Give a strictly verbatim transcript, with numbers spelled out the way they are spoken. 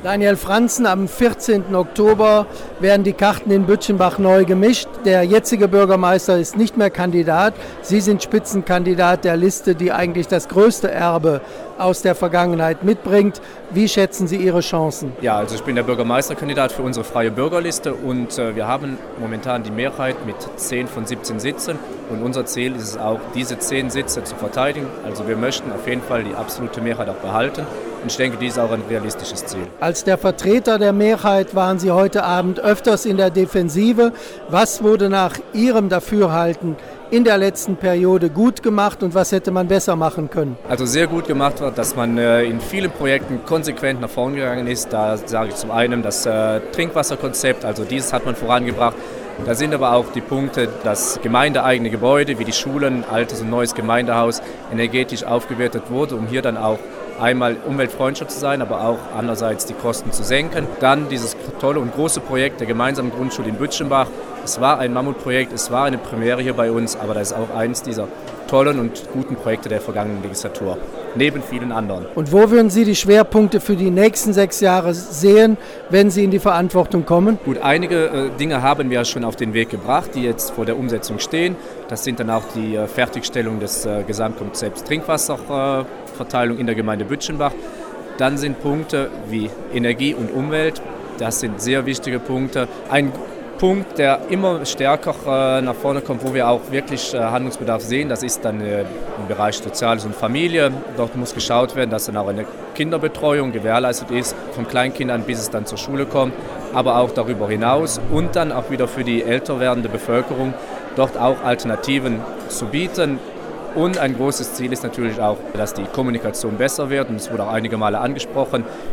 Daniel Franzen, am vierzehnten Oktober werden die Karten in Bütchenbach neu gemischt. Der jetzige Bürgermeister ist nicht mehr Kandidat. Sie sind Spitzenkandidat der Liste, die eigentlich das größte Erbe aus der Vergangenheit mitbringt. Wie schätzen Sie Ihre Chancen? Ja, also ich bin der Bürgermeisterkandidat für unsere Freie Bürgerliste und äh, wir haben momentan die Mehrheit mit zehn von siebzehn Sitzen und unser Ziel ist es auch, diese zehn Sitze zu verteidigen. Also wir möchten auf jeden Fall die absolute Mehrheit auch behalten und ich denke, dies ist auch ein realistisches Ziel. Als der Vertreter der Mehrheit waren Sie heute Abend öfters in der Defensive. Was wurde nach Ihrem Dafürhalten in der letzten Periode gut gemacht und was hätte man besser machen können? Also sehr gut gemacht war, dass man äh, in vielen Projekten konsequent nach vorn gegangen ist. Da sage ich zum einen das äh, Trinkwasserkonzept, also dieses hat man vorangebracht. Da sind aber auch die Punkte, dass gemeindeeigene Gebäude wie die Schulen, altes und neues Gemeindehaus energetisch aufgewertet wurde, um hier dann auch einmal umweltfreundlicher zu sein, aber auch andererseits die Kosten zu senken. Dann dieses tolle und große Projekt der gemeinsamen Grundschule in Bütchenbach. Es war ein Mammutprojekt, es war eine Premiere hier bei uns, aber das ist auch eines dieser tollen und guten Projekte der vergangenen Legislatur, neben vielen anderen. Und wo würden Sie die Schwerpunkte für die nächsten sechs Jahre sehen, wenn Sie in die Verantwortung kommen? Gut, einige äh, Dinge haben wir schon auf den Weg gebracht, die jetzt vor der Umsetzung stehen. Das sind dann auch die äh, Fertigstellung des äh, Gesamtkonzepts Trinkwasserverteilung äh, in der Gemeinde Bütchenbach. Dann sind Punkte wie Energie und Umwelt, das sind sehr wichtige Punkte. Ein Punkt, der immer stärker äh, nach vorne kommt, wo wir auch wirklich äh, Handlungsbedarf sehen, das ist dann äh, im Bereich Soziales und Familie. Dort muss geschaut werden, dass dann auch eine Kinderbetreuung gewährleistet ist, von Kleinkindern bis es dann zur Schule kommt, aber auch darüber hinaus und dann auch wieder für die älter werdende Bevölkerung dort auch Alternativen zu bieten. Und ein großes Ziel ist natürlich auch, dass die Kommunikation besser wird. Und es wurde auch einige Male angesprochen.